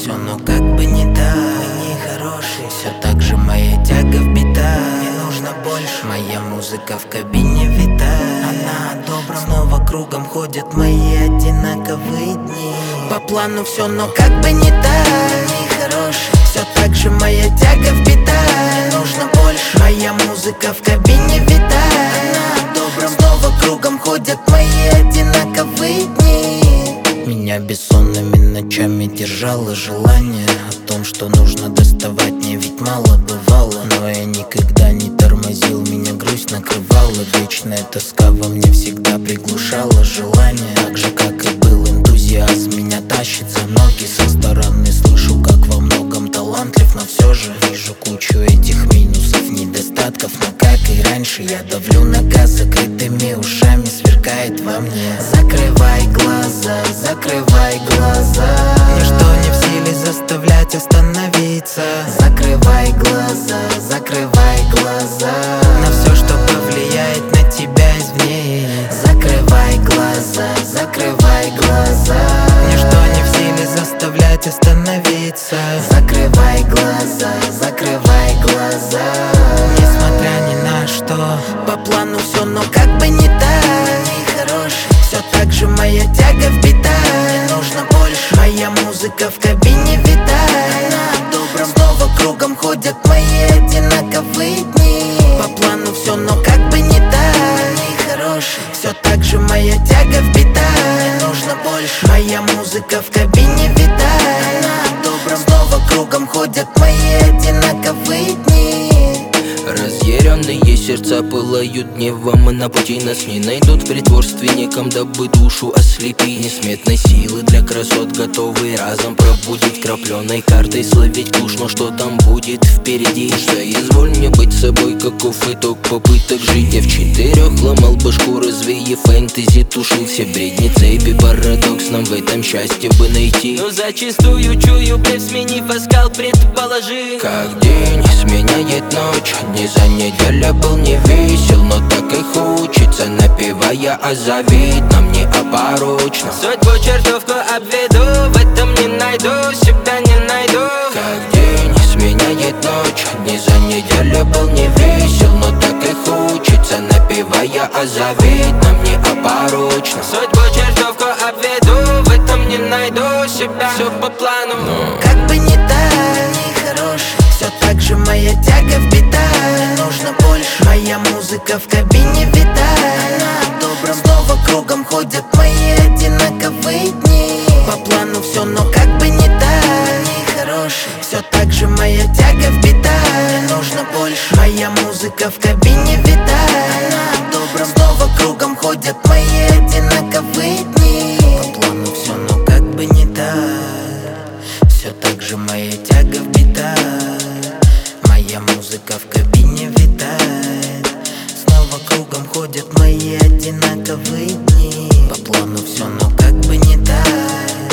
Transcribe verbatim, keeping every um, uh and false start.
все, но как бы не так. Мы не хорошие, все так же моя тяга вбита. Мне нужно больше, моя музыка в кабине витает. Она о добром, снова кругом ходят мои одинаковые дни. По плану все, но как бы не так. Мы не хорошие, все так же моя тяга вбита. Мне нужно больше, моя музыка в кабине витает. Она о добром, снова кругом ходят мои одинаковые дни. Меня бессонными ночами держало желание о том, что нужно доставать, мне ведь мало бывало. Но я никогда не тормозил, меня грусть накрывала. Вечная тоска во мне всегда приглушала желание. Так же, как и был энтузиазм, меня тащит за ноги. Со стороны слышу, как во многом талантлив, но все же вижу кучу этих минусов, недостатков. Но как и раньше, я давлю на газ закрытыми ушами, сверкает во мне. Закрывай глаза, закрывай глаза. Ничто не в силе заставлять остановиться. Закрывай глаза, закрывай глаза на все, что повлияет на тебя извне. Закрывай глаза, закрывай глаза. Ничто не в силе заставлять остановиться. Закрывай глаза, закрывай глаза. Несмотря ни на что, по плану все, но как бы не так. Не хороший, все так же моя тяга вбита. Мне нужно больше, моя музыка в кабине витает. Она о добром, снова кругом ходят мои одинаковые дни. По плану все, но как бы не так. Не хороший, все так же моя тяга вбита. Мне нужно больше, моя музыка в кабине витает. Она о добром, снова кругом ходят мои одинаковые дни. Разъяренные сердца пылают гневом, и на пути нас не найдут. В притворстве неком, дабы душу ослепить. Несметной силы для красот готовы разом пробудить. Крапленой картой словить куш, но что там будет впереди? Соизволь мне быть собой, каков итог попыток жить. Я в четырех ломал башку, развея фэнтези, тушил все бредни, цепи, парадокс. Нам в этом счастье бы найти. Но зачастую чую блеф, сменив оскал, предположи. Как день сменяет ночь, не за неделю был не весел, но так и хочется, напевая о завидном, неопорочном. Судьбу чертовку обведу, в этом не найду, себя не найду. Как день сменяет ночь, не за неделю был не весел, но так и хочется, напевая о завидном, неопорочном. Судьбу чертовку обведу, в этом не найду себя, все по плану. Но как бы не так, не хороший, все так же моя тяга вбита. Мне нужно больше, моя музыка в кабине витает. Она о добром, снова кругом ходят мои одинаковые дни. По плану все, но как бы не так. Не хороший, все так же моя тяга вбита. Мне нужно больше, моя музыка в кабине витает. Она о добром, снова кругом ходят мои одинаковые дни. По плану все, но как бы не так. Все так же моя тяга вбита. Моя музыка в кабине витает. Снова кругом ходят мои одинаковые дни. По плану все, но как бы не так.